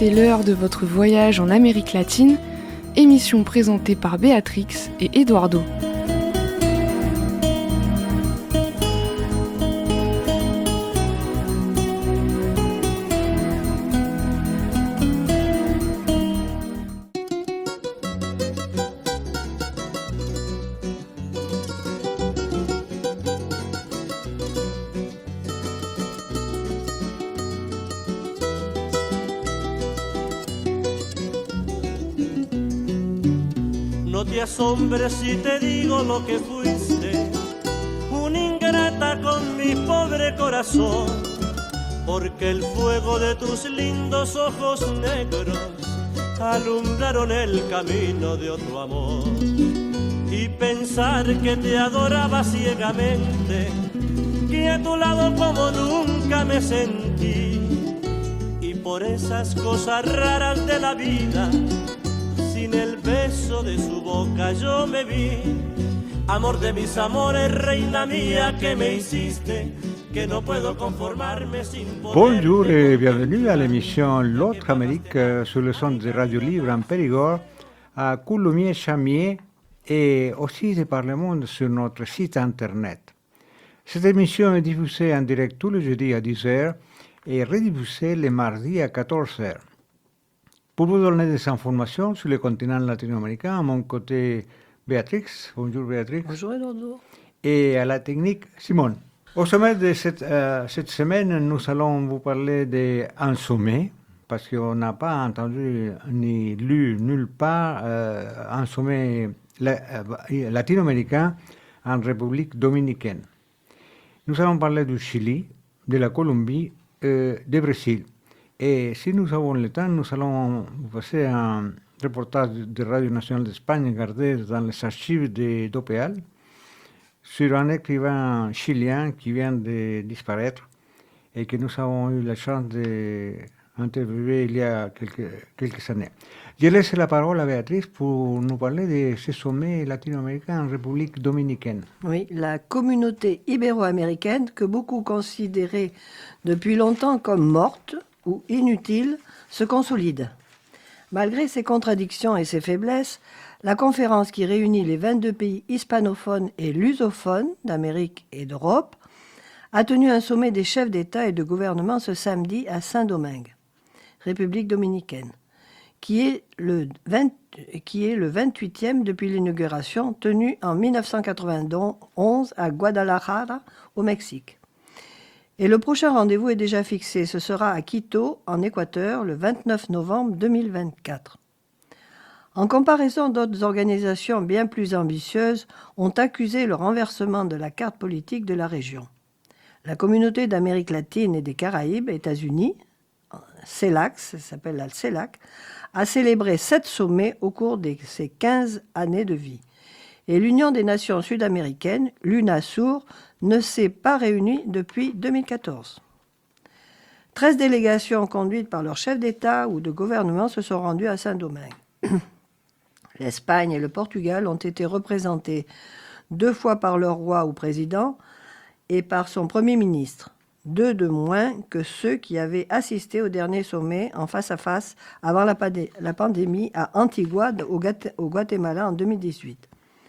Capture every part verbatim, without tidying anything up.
c'est l'heure de votre voyage en Amérique latine, émission présentée par Béatrix et Eduardo. No te asombres si te digo lo que fuiste, una ingrata con mi pobre corazón, porque el fuego de tus lindos ojos negros alumbraron el camino de otro amor. Y pensar que te adoraba ciegamente, que a tu lado como nunca me sentí, y por esas cosas raras de la vida, sin el beso de su boca yo me vi. Amor de mis amores, reina mía, que me hiciste, que no puedo conformarme sin poder. Bonjour et bienvenue à l'émission L'autre Amérique euh, sur le son de Radio Libre en Périgord, à Coulommiers-Chamiers et aussi de par le monde sur notre site internet. Cette émission est diffusée en direct tous les jeudis à dix heures et rediffusée les mardis à quatorze heures. Pour vous donner des informations sur le continent latino-américain, à mon côté, Béatrix. Bonjour Béatrix. Bonjour Eduardo. Et à la technique, Simone. Au sommet de cette, euh, cette semaine, nous allons vous parler d'un sommet, parce qu'on n'a pas entendu ni lu nulle part euh, un sommet la, euh, latino-américain en République dominicaine. Nous allons parler du Chili, de la Colombie et du Brésil. Et si nous avons le temps, nous allons vous passer un reportage de Radio Nationale d'Espagne gardé dans les archives de d'O P A L sur un écrivain chilien qui vient de disparaître et que nous avons eu la chance d'interviewer il y a quelques, quelques années. Je laisse la parole à Béatrice pour nous parler de ce sommet latino-américain en République dominicaine. Oui, la communauté ibéro-américaine que beaucoup considéraient depuis longtemps comme morte ou inutile, se consolide. Malgré ses contradictions et ses faiblesses, la conférence qui réunit les vingt-deux pays hispanophones et lusophones d'Amérique et d'Europe a tenu un sommet des chefs d'État et de gouvernement ce samedi à Saint-Domingue, République dominicaine, qui est le, vingt, qui est le vingt-huitième depuis l'inauguration tenue en dix-neuf cent quatre-vingt-onze à Guadalajara, au Mexique. Et le prochain rendez-vous est déjà fixé. Ce sera à Quito, en Équateur, le vingt-neuf novembre deux mille vingt-quatre. En comparaison, d'autres organisations bien plus ambitieuses ont accusé le renversement de la carte politique de la région. La communauté d'Amérique latine et des Caraïbes, États-Unis, CELAC, ça s'appelle la CELAC, a célébré sept sommets au cours de ses quinze années de vie. Et l'Union des Nations Sud-Américaines, l'UNASUR, ne s'est pas réunie depuis deux mille quatorze. Treize délégations conduites par leurs chefs d'État ou de gouvernement se sont rendues à Saint-Domingue. L'Espagne et le Portugal ont été représentés deux fois par leur roi ou président et par son Premier ministre, deux de moins que ceux qui avaient assisté au dernier sommet en face-à-face avant la, pandé- la pandémie à Antigua, au, Gat- au Guatemala, en deux mille dix-huit.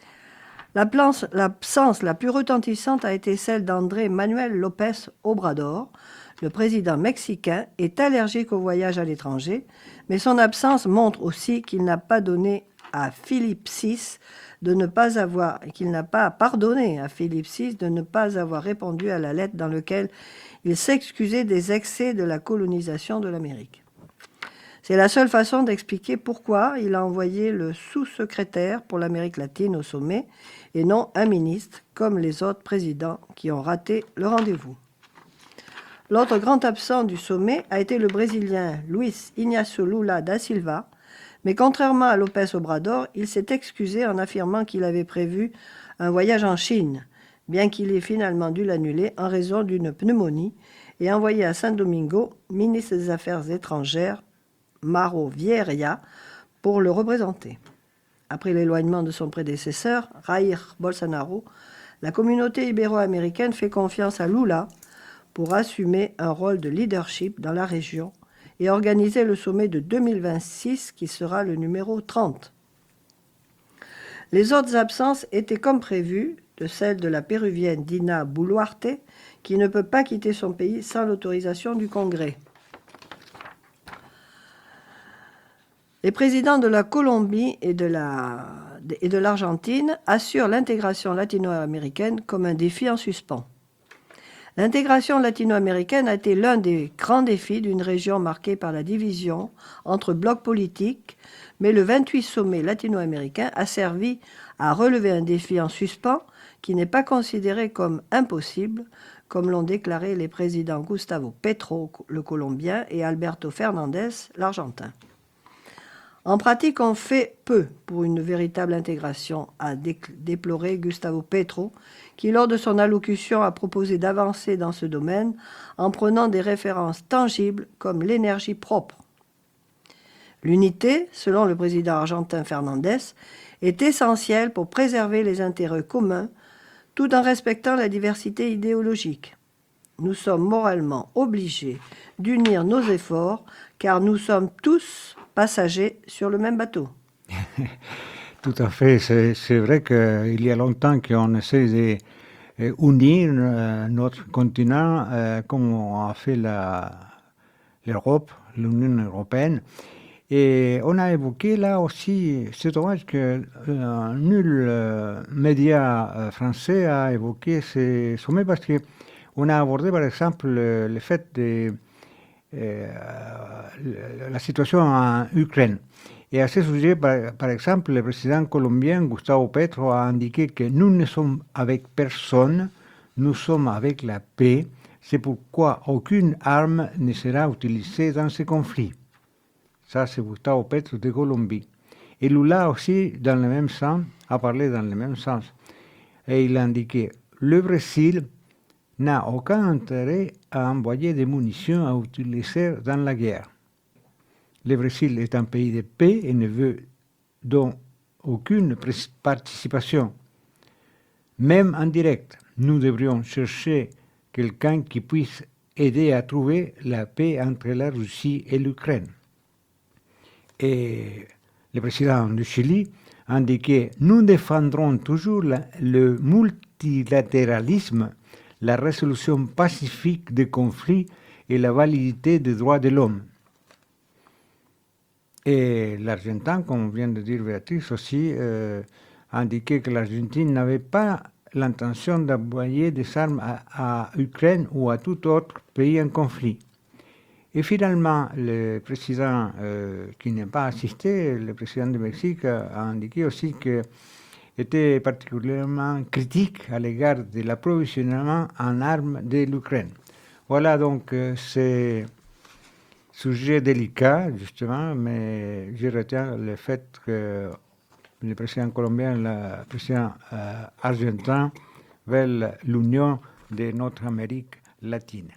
L'absence la plus retentissante a été celle d'André Manuel López Obrador. Le président mexicain est allergique au voyage à l'étranger, mais son absence montre aussi qu'il n'a pas donné à Philippe six de ne pas avoir, qu'il n'a pas pardonné à Philippe six de ne pas avoir répondu à la lettre dans laquelle il s'excusait des excès de la colonisation de l'Amérique. C'est la seule façon d'expliquer pourquoi il a envoyé le sous-secrétaire pour l'Amérique latine au sommet et non un ministre, comme les autres présidents qui ont raté le rendez-vous. L'autre grand absent du sommet a été le Brésilien Luiz Inácio Lula da Silva, mais contrairement à López Obrador, il s'est excusé en affirmant qu'il avait prévu un voyage en Chine, bien qu'il ait finalement dû l'annuler en raison d'une pneumonie, et envoyé à San Domingo, ministre des Affaires étrangères, Mauro Vieira, pour le représenter. Après l'éloignement de son prédécesseur, Jair Bolsonaro, la communauté ibéro-américaine fait confiance à Lula pour assumer un rôle de leadership dans la région et organiser le sommet de deux mille vingt-six qui sera le numéro trente. Les autres absences étaient comme prévu, de celle de la péruvienne Dina Boluarte, qui ne peut pas quitter son pays sans l'autorisation du Congrès. Les présidents de la Colombie et de, la, et de l'Argentine assurent l'intégration latino-américaine comme un défi en suspens. L'intégration latino-américaine a été l'un des grands défis d'une région marquée par la division entre blocs politiques, mais le vingt-huit sommet latino-américain a servi à relever un défi en suspens qui n'est pas considéré comme impossible, comme l'ont déclaré les présidents Gustavo Petro, le Colombien, et Alberto Fernandez, l'Argentin. En pratique, on fait peu pour une véritable intégration, a déploré Gustavo Petro, qui, lors de son allocution, a proposé d'avancer dans ce domaine en prenant des références tangibles comme l'énergie propre. L'unité, selon le président argentin Fernandez, est essentielle pour préserver les intérêts communs tout en respectant la diversité idéologique. Nous sommes moralement obligés d'unir nos efforts car nous sommes tous passagers sur le même bateau. Tout à fait. C'est, c'est vrai qu'il y a longtemps qu'on essaie d'unir euh, notre continent euh, comme a fait la, l'Europe, l'Union européenne. Et on a évoqué là aussi, c'est dommage que euh, nul euh, média euh, français a évoqué ce sommet parce qu'on a abordé par exemple le, le fait de euh, la situation en Ukraine. Et à ce sujet, par, par exemple, le président colombien Gustavo Petro a indiqué que nous ne sommes avec personne, nous sommes avec la paix, c'est pourquoi aucune arme ne sera utilisée dans ce conflit. Ça, c'est Gustavo Petro de Colombie. Et Lula aussi, dans le même sens, a parlé dans le même sens. Et il a indiqué, le Brésil n'a aucun intérêt à envoyer des munitions à utiliser dans la guerre. Le Brésil est un pays de paix et ne veut donc aucune participation. Même en direct, nous devrions chercher quelqu'un qui puisse aider à trouver la paix entre la Russie et l'Ukraine. Et le président du Chili a indiqué « Nous défendrons toujours la, le multilatéralisme, la résolution pacifique des conflits et la validité des droits de l'homme. » Et l'Argentin, comme vient de dire Béatrice aussi, euh, a indiqué que l'Argentine n'avait pas l'intention d'envoyer des armes à, à Ukraine ou à tout autre pays en conflit. Et finalement, le président euh, qui n'a pas assisté, le président du Mexique, a indiqué aussi qu'il était particulièrement critique à l'égard de l'approvisionnement en armes de l'Ukraine. Voilà donc euh, c'est sujet délicat, justement, mais je retiens le fait que le président colombien et le président euh, argentin veulent l'union de notre Amérique latine.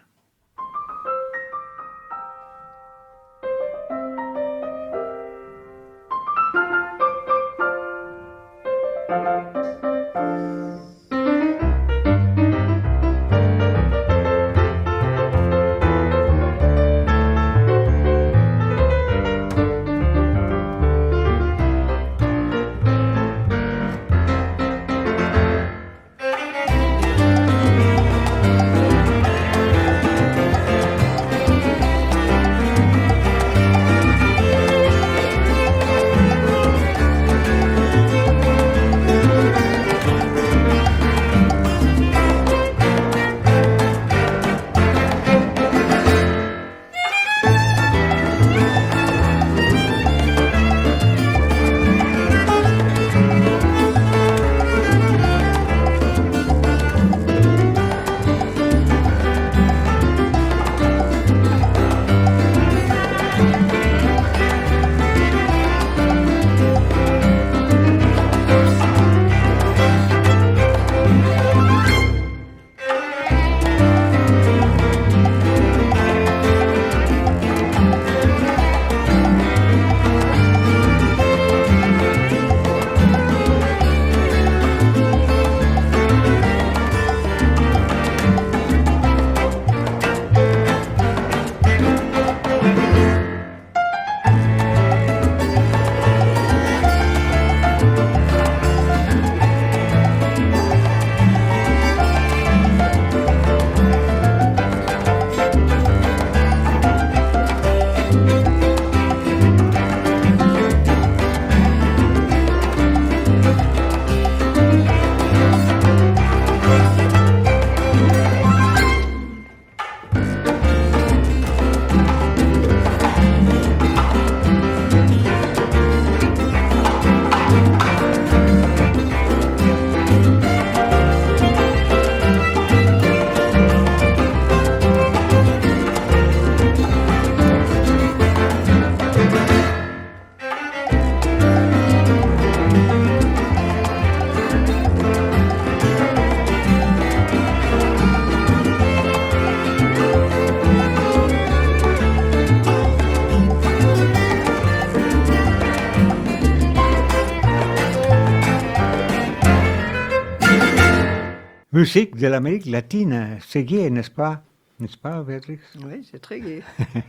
musique de l'Amérique latine. C'est gai, n'est-ce pas? N'est-ce pas, Béatrix? Oui, c'est très gai.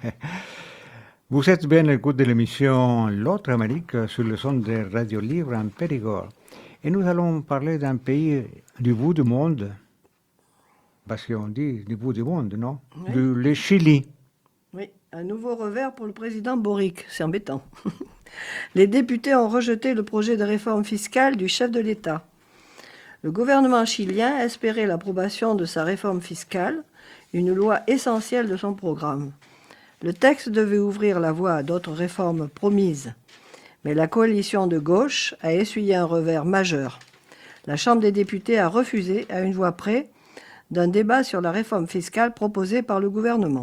Vous êtes bien à l'écoute de l'émission L'autre Amérique sur le son de Radio Libre en Périgord. Et nous allons parler d'un pays du bout du monde, parce qu'on dit du bout du monde, non? Oui. Du, le Chili. Oui, un nouveau revers pour le président Boric, c'est embêtant. Les députés ont rejeté le projet de réforme fiscale du chef de l'État. Le gouvernement chilien espérait l'approbation de sa réforme fiscale, une loi essentielle de son programme. Le texte devait ouvrir la voie à d'autres réformes promises. Mais la coalition de gauche a essuyé un revers majeur. La Chambre des députés a refusé, à une voix près, d'un débat sur la réforme fiscale proposée par le gouvernement.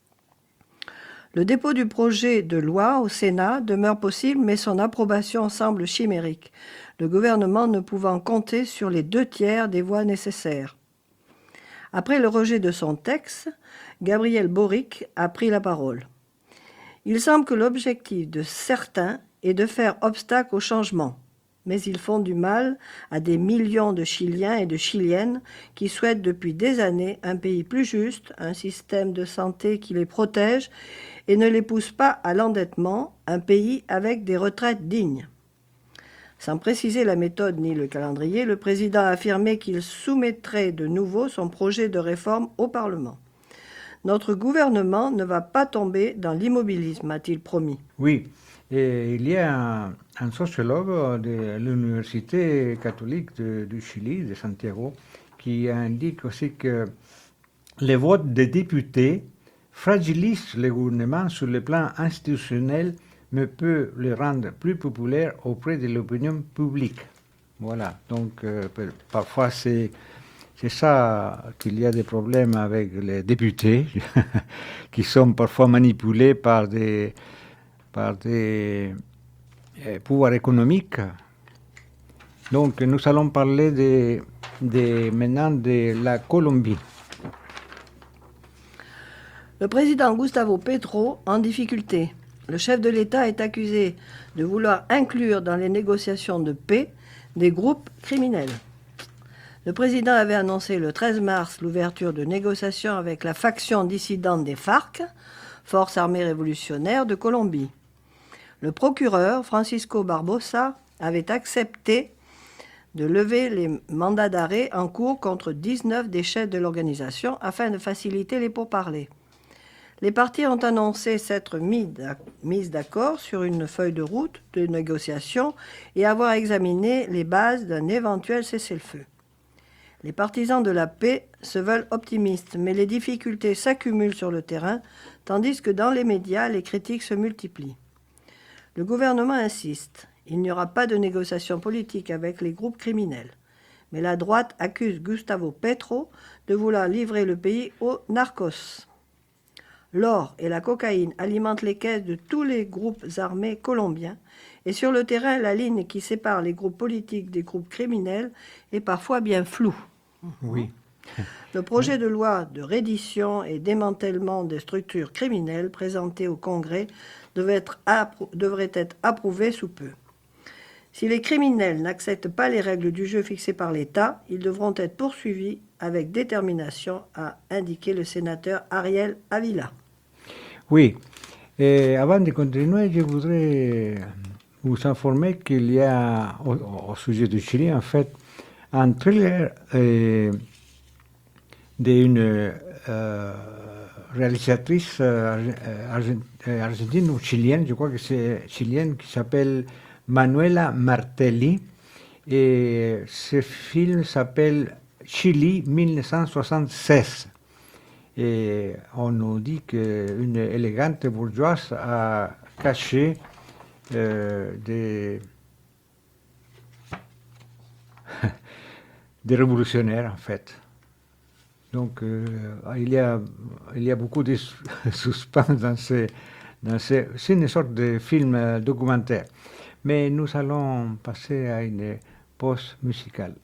Le dépôt du projet de loi au Sénat demeure possible, mais son approbation semble chimérique, le gouvernement ne pouvant compter sur les deux tiers des voix nécessaires. Après le rejet de son texte, Gabriel Boric a pris la parole. Il semble que l'objectif de certains est de faire obstacle au changement, mais ils font du mal à des millions de Chiliens et de Chiliennes qui souhaitent depuis des années un pays plus juste, un système de santé qui les protège et ne les pousse pas à l'endettement, un pays avec des retraites dignes. Sans préciser la méthode ni le calendrier, le président a affirmé qu'il soumettrait de nouveau son projet de réforme au Parlement. Notre gouvernement ne va pas tomber dans l'immobilisme, a-t-il promis. Oui, et il y a un, un sociologue de l'Université catholique de, du Chili, de Santiago, qui indique aussi que les votes des députés fragilisent le gouvernement sur le plan institutionnel, mais peut le rendre plus populaire auprès de l'opinion publique. Voilà, donc euh, parfois c'est, c'est ça qu'il y a des problèmes avec les députés, qui sont parfois manipulés par des, par des euh, pouvoirs économiques. Donc nous allons parler de, de, maintenant de la Colombie. Le président Gustavo Petro en difficulté. Le chef de l'État est accusé de vouloir inclure dans les négociations de paix des groupes criminels. Le président avait annoncé le treize mars l'ouverture de négociations avec la faction dissidente des FARC, Forces armées révolutionnaires de Colombie. Le procureur, Francisco Barbosa, avait accepté de lever les mandats d'arrêt en cours contre dix-neuf des chefs de l'organisation afin de faciliter les pourparlers. Les partis ont annoncé s'être mis d'accord sur une feuille de route de négociation et avoir examiné les bases d'un éventuel cessez-le-feu. Les partisans de la paix se veulent optimistes, mais les difficultés s'accumulent sur le terrain, tandis que dans les médias, les critiques se multiplient. Le gouvernement insiste, il n'y aura pas de négociation politique avec les groupes criminels. Mais la droite accuse Gustavo Petro de vouloir livrer le pays aux narcos. L'or et la cocaïne alimentent les caisses de tous les groupes armés colombiens et sur le terrain, la ligne qui sépare les groupes politiques des groupes criminels est parfois bien floue. Oui. Le projet de loi de reddition et démantèlement des structures criminelles présenté au Congrès devait être, appro- devrait être approuvé sous peu. Si les criminels n'acceptent pas les règles du jeu fixées par l'État, ils devront être poursuivis avec détermination, a indiqué le sénateur Ariel Avila. Oui, et avant de continuer, je voudrais vous informer qu'il y a, au, au sujet du Chili, en fait, un thriller euh, d'une euh, réalisatrice euh, argent, argentine ou chilienne, je crois que c'est chilienne, qui s'appelle Manuela Martelli, et ce film s'appelle Chili dix-neuf cent soixante-seize. Et on nous dit qu'une élégante bourgeoise a caché euh, des, des révolutionnaires, en fait. Donc, euh, il, y a, il y a beaucoup de suspense dans ces... Dans ces c'est une sorte de film documentaire. Mais nous allons passer à une pause musicale.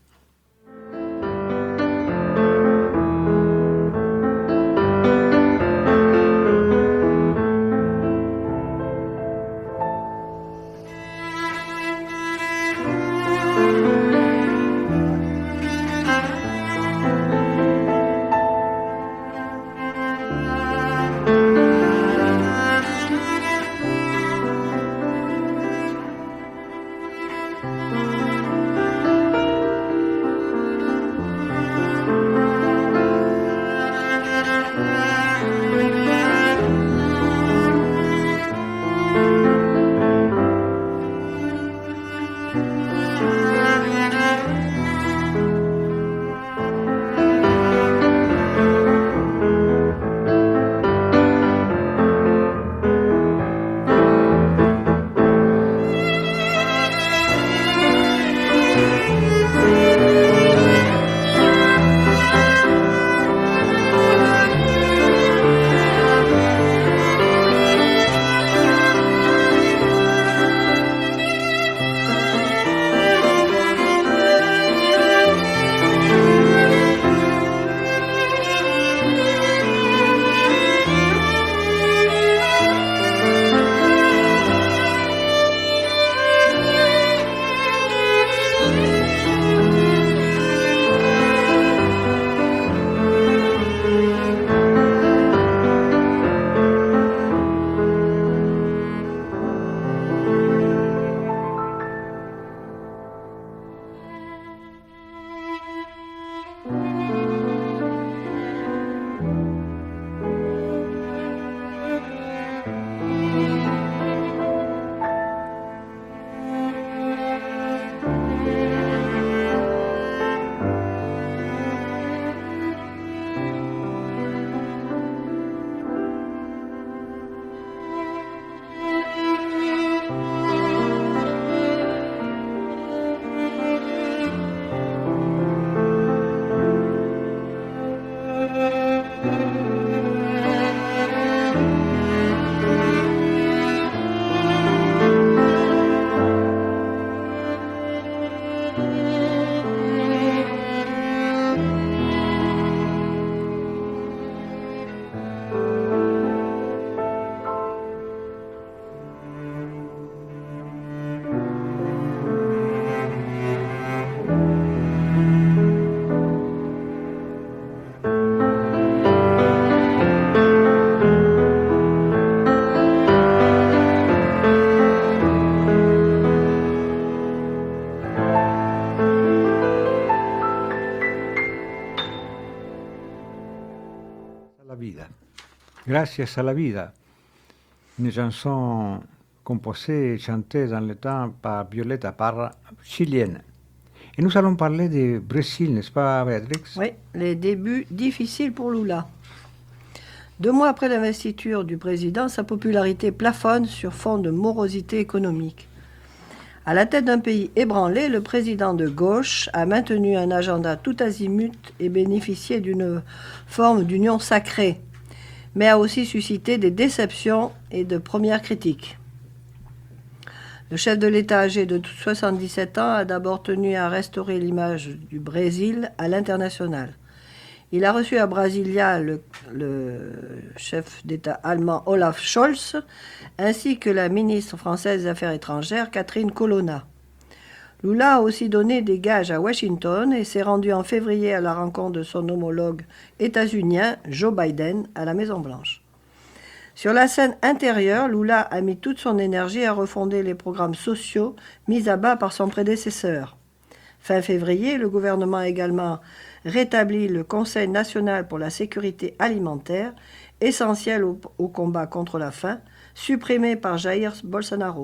Gracias a la vida, une chanson composée et chantée dans le temps par Violeta Parra, chilienne. Et nous allons parler du Brésil, n'est-ce pas, Béatrix? Oui, les débuts difficiles pour Lula. Deux mois après l'investiture du président, sa popularité plafonne sur fond de morosité économique. À la tête d'un pays ébranlé, le président de gauche a maintenu un agenda tout azimut et bénéficié d'une forme d'union sacrée, mais a aussi suscité des déceptions et de premières critiques. Le chef de l'État âgé de soixante-dix-sept ans a d'abord tenu à restaurer l'image du Brésil à l'international. Il a reçu à Brasilia le, le chef d'État allemand Olaf Scholz, ainsi que la ministre française des Affaires étrangères Catherine Colonna. Lula a aussi donné des gages à Washington et s'est rendu en février à la rencontre de son homologue états-unien Joe Biden à la Maison-Blanche. Sur la scène intérieure, Lula a mis toute son énergie à refonder les programmes sociaux mis à bas par son prédécesseur. Fin février, le gouvernement a également rétabli le Conseil national pour la sécurité alimentaire, essentiel au, au combat contre la faim, supprimé par Jair Bolsonaro.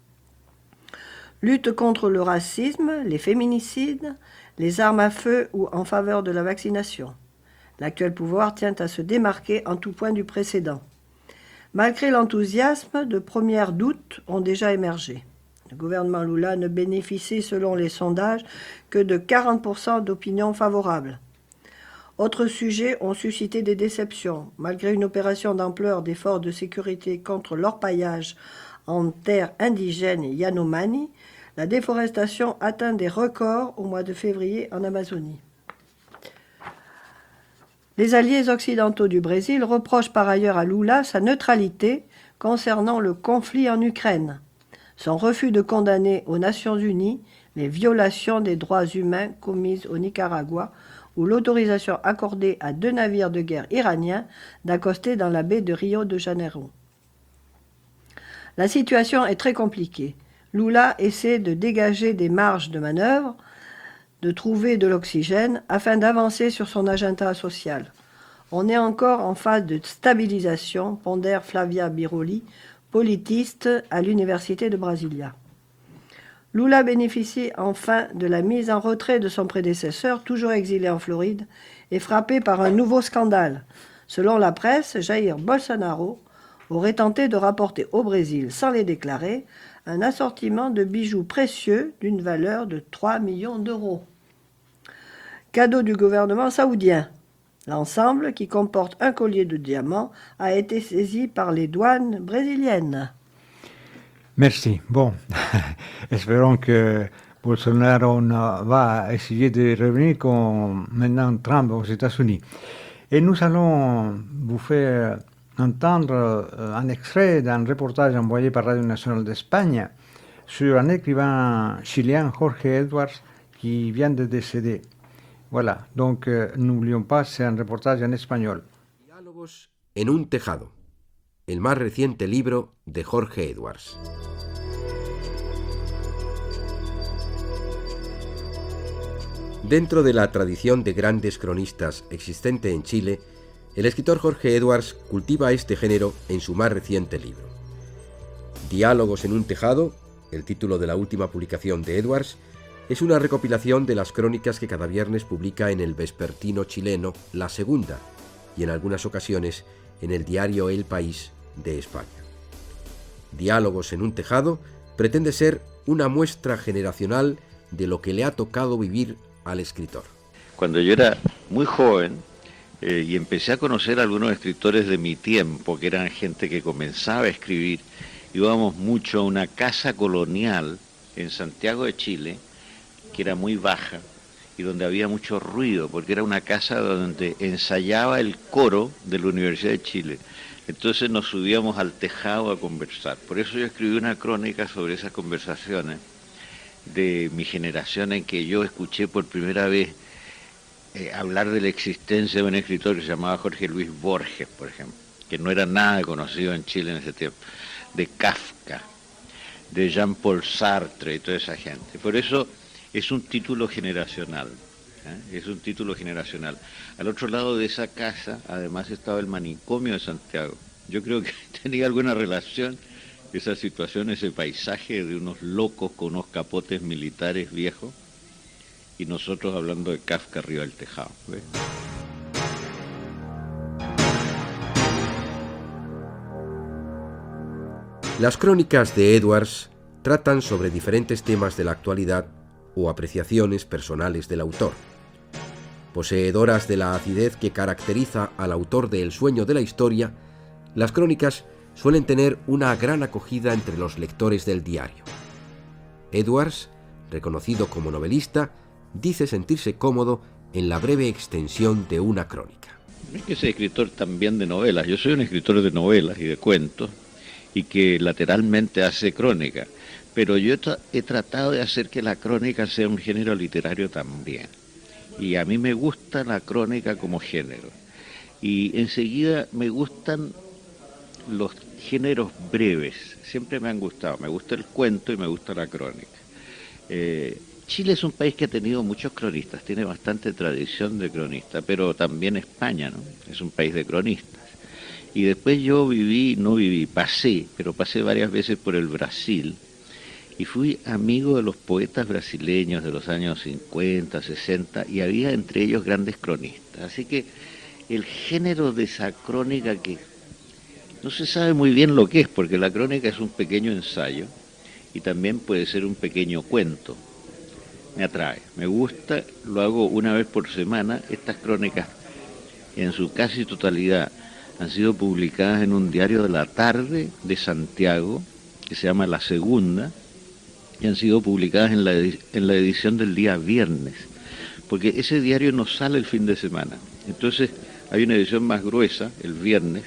Lutte contre le racisme, les féminicides, les armes à feu ou en faveur de la vaccination. L'actuel pouvoir tient à se démarquer en tout point du précédent. Malgré l'enthousiasme, de premiers doutes ont déjà émergé. Le gouvernement Lula ne bénéficie, selon les sondages, que de quarante pour cent d'opinions favorables. Autres sujets ont suscité des déceptions. Malgré une opération d'ampleur des forces de sécurité contre l'orpaillage en terre indigène Yanomami, la déforestation atteint des records au mois de février en Amazonie. Les alliés occidentaux du Brésil reprochent par ailleurs à Lula sa neutralité concernant le conflit en Ukraine, son refus de condamner aux Nations Unies les violations des droits humains commises au Nicaragua ou l'autorisation accordée à deux navires de guerre iraniens d'accoster dans la baie de Rio de Janeiro. La situation est très compliquée. Lula essaie de dégager des marges de manœuvre, de trouver de l'oxygène afin d'avancer sur son agenda social. On est encore en phase de stabilisation, pondère Flavia Biroli, politiste à l'université de Brasilia. Lula bénéficie enfin de la mise en retrait de son prédécesseur, toujours exilé en Floride, et frappé par un nouveau scandale. Selon la presse, Jair Bolsonaro aurait tenté de rapporter au Brésil, sans les déclarer, un assortiment de bijoux précieux d'une valeur de trois millions d'euros. Cadeau du gouvernement saoudien. L'ensemble, qui comporte un collier de diamants, a été saisi par les douanes brésiliennes. Merci. Bon, espérons que Bolsonaro va essayer de revenir comme maintenant Trump aux États-Unis. Et nous allons vous faire entendre un extrait d'un reportage envoyé par Radio Nationale d'Espagne sur un écrivain chilien, Jorge Edwards, qui vient de décéder. Voilà, donc euh, n'oublions pas, c'est un reportage en espagnol. Diálogos en un tejado, el más reciente libro de Jorge Edwards. Dentro de la tradición de grandes cronistas existente en Chile, el escritor Jorge Edwards cultiva este género en su más reciente libro. Diálogos en un tejado, el título de la última publicación de Edwards, es una recopilación de las crónicas que cada viernes publica en el vespertino chileno La Segunda y en algunas ocasiones en el diario El País de España. Diálogos en un tejado pretende ser una muestra generacional de lo que le ha tocado vivir al escritor. Cuando yo era muy joven eh, y empecé a conocer a algunos escritores de mi tiempo, que eran gente que comenzaba a escribir, íbamos mucho a una casa colonial en Santiago de Chile, que era muy baja y donde había mucho ruido, porque era una casa donde ensayaba el coro de la Universidad de Chile. Entonces nos subíamos al tejado a conversar. Por eso yo escribí una crónica sobre esas conversaciones de mi generación, en que yo escuché por primera vez eh, hablar de la existencia de un escritor que se llamaba Jorge Luis Borges, por ejemplo, que no era nada conocido en Chile en ese tiempo, de Kafka, de Jean-Paul Sartre y toda esa gente. Por eso es un título generacional. ¿eh? Es un título generacional. Al otro lado de esa casa, además, estaba el manicomio de Santiago. Yo creo que tenía alguna relación esa situación, ese paisaje de unos locos con unos capotes militares viejos y nosotros hablando de Kafka arriba del tejado. ¿Ves? Las crónicas de Edwards tratan sobre diferentes temas de la actualidad o apreciaciones personales del autor. Poseedoras de la acidez que caracteriza al autor de El sueño de la historia, las crónicas suelen tener una gran acogida entre los lectores del diario. Edwards, reconocido como novelista, dice sentirse cómodo en la breve extensión de una crónica. No es que sea escritor también de novelas, yo soy un escritor de novelas y de cuentos y que lateralmente hace crónica, pero yo he, tra he tratado de hacer que la crónica sea un género literario también. Y a mí me gusta la crónica como género. Y enseguida me gustan los géneros breves, siempre me han gustado, me gusta el cuento y me gusta la crónica. Eh, Chile es un país que ha tenido muchos cronistas, tiene bastante tradición de cronista, pero también España, ¿no? Es un país de cronistas. Y después yo viví, no viví, pasé, pero pasé varias veces por el Brasil y fui amigo de los poetas brasileños de los años cincuenta, sesenta y había entre ellos grandes cronistas. Así que el género de esa crónica que no se sabe muy bien lo que es, porque la crónica es un pequeño ensayo y también puede ser un pequeño cuento. Me atrae, me gusta, lo hago una vez por semana. Estas crónicas, en su casi totalidad, han sido publicadas en un diario de la tarde de Santiago, que se llama La Segunda, y han sido publicadas en la, en la edición del día viernes, porque ese diario no sale el fin de semana. Entonces hay una edición más gruesa, el viernes,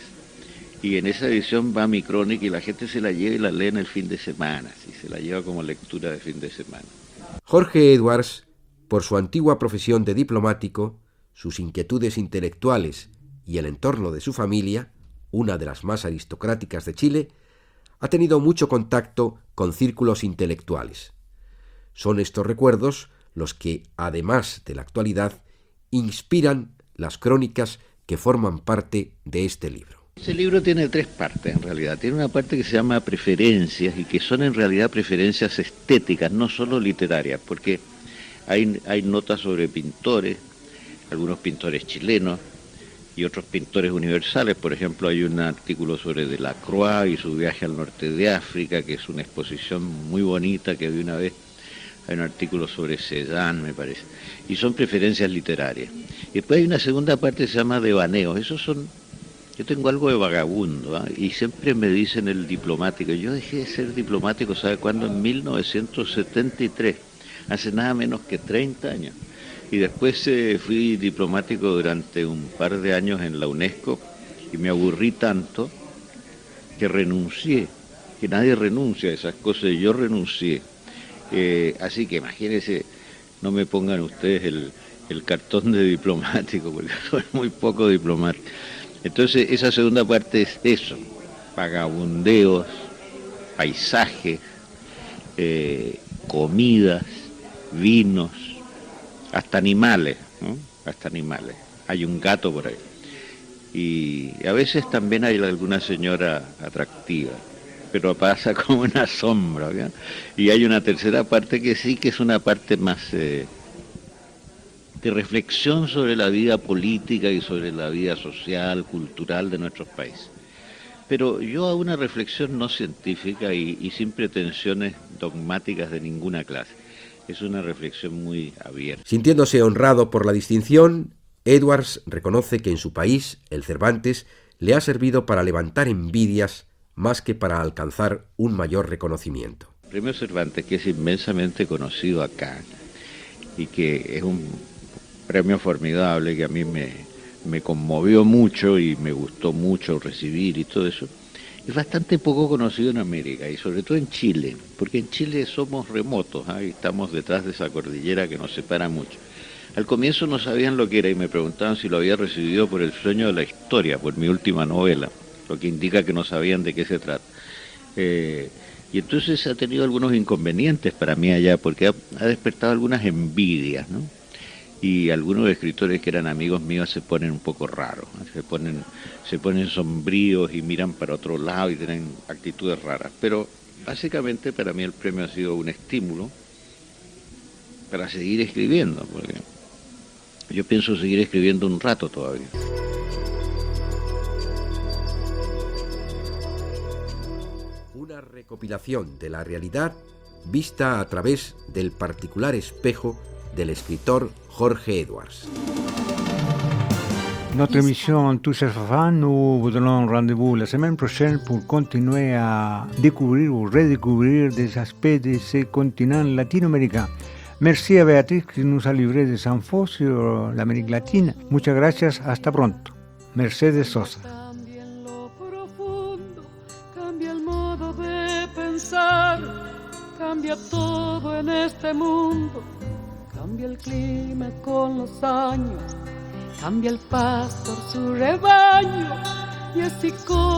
y en esa edición va mi crónica y la gente se la lleva y la lee en el fin de semana, ¿sí? Se la lleva como lectura de fin de semana. Jorge Edwards, por su antigua profesión de diplomático, sus inquietudes intelectuales y el entorno de su familia, una de las más aristocráticas de Chile, ha tenido mucho contacto con círculos intelectuales. Son estos recuerdos los que, además de la actualidad, inspiran las crónicas que forman parte de este libro. Ese libro tiene tres partes en realidad. Tiene una parte que se llama preferencias y que son en realidad preferencias estéticas, no solo literarias, porque hay, hay notas sobre pintores, algunos pintores chilenos y otros pintores universales. Por ejemplo, hay un artículo sobre Delacroix y su viaje al norte de África, que es una exposición muy bonita que vi una vez. Hay un artículo sobre Cézanne, me parece. Y son preferencias literarias. Y después hay una segunda parte que se llama devaneos. Esos son... Yo tengo algo de vagabundo, ¿eh? Y siempre me dicen el diplomático. Yo dejé de ser diplomático, ¿sabe cuándo? En mil novecientos setenta y tres, hace nada menos que treinta años. Y después eh, fui diplomático durante un par de años en la UNESCO y me aburrí tanto que renuncié, que nadie renuncia a esas cosas y yo renuncié. Eh, así que imagínense, no me pongan ustedes el, el cartón de diplomático, porque soy muy poco diplomático. Entonces esa segunda parte es eso, vagabundeos, paisajes, eh, comidas, vinos, hasta animales, ¿no? Hasta animales. Hay un gato por ahí. Y a veces también hay alguna señora atractiva, pero pasa como una sombra, ¿no? Y hay una tercera parte que sí, que es una parte más... Eh, de reflexión sobre la vida política y sobre la vida social, cultural de nuestros países. Pero yo hago una reflexión no científica y, y sin pretensiones dogmáticas de ninguna clase. Es una reflexión muy abierta. Sintiéndose honrado por la distinción, Edwards reconoce que en su país, el Cervantes, le ha servido para levantar envidias más que para alcanzar un mayor reconocimiento. El premio Cervantes, que es inmensamente conocido acá y que es un premio formidable que a mí me, me conmovió mucho y me gustó mucho recibir y todo eso, es bastante poco conocido en América y sobre todo en Chile, porque en Chile somos remotos, ¿eh? Estamos detrás de esa cordillera que nos separa mucho. Al comienzo no sabían lo que era y me preguntaban si lo había recibido por El sueño de la historia, por mi última novela, lo que indica que no sabían de qué se trata. Eh, y entonces ha tenido algunos inconvenientes para mí allá, porque ha, ha despertado algunas envidias, ¿no? y algunos escritores que eran amigos míos se ponen un poco raros, ¿no? se ponen, se ponen sombríos y miran para otro lado y tienen actitudes raras. Pero básicamente para mí el premio ha sido un estímulo para seguir escribiendo, porque yo pienso seguir escribiendo un rato todavía. Una recopilación de la realidad vista a través del particular espejo del escritor Jorge Edwards. Notre émission touche à sa fin. Nous vous donnons rendez-vous la semaine prochaine pour continuer à découvrir ou redécouvrir des aspects de ce continent latino-américain. Merci a Beatriz que nos ha livré des infos sur l'Amérique latine. Muchas gracias. Hasta pronto. Mercedes Sosa. Cambia en lo profundo, cambia el modo de pensar, cambia todo en este mundo, cambia el clima con los años, cambia el pastor su rebaño, y así como